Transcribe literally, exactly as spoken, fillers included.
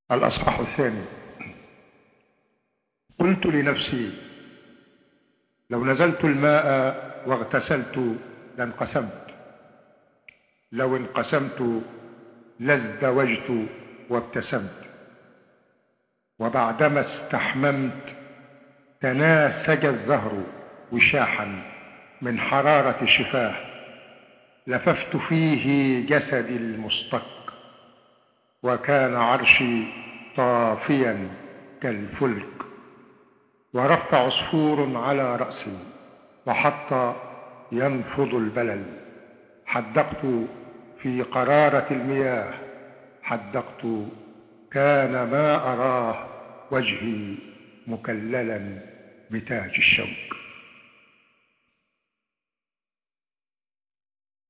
الأصحاح الثاني. قلت لنفسي: لو نزلت الماء واغتسلت لانقسمت، لو انقسمت لازدوجت وابتسمت، وبعدما استحممت تناسج الزهر وشاحا من حرارة شفاه، لففت فيه جسدي المصطك، وكان عرشي طافيا كالفلك، ورف عصفور على رأسي وحط ينفض البلل، حدقت في قرارة المياه، حدقت كان ما أراه وجهي مكللا بتاج الشوك.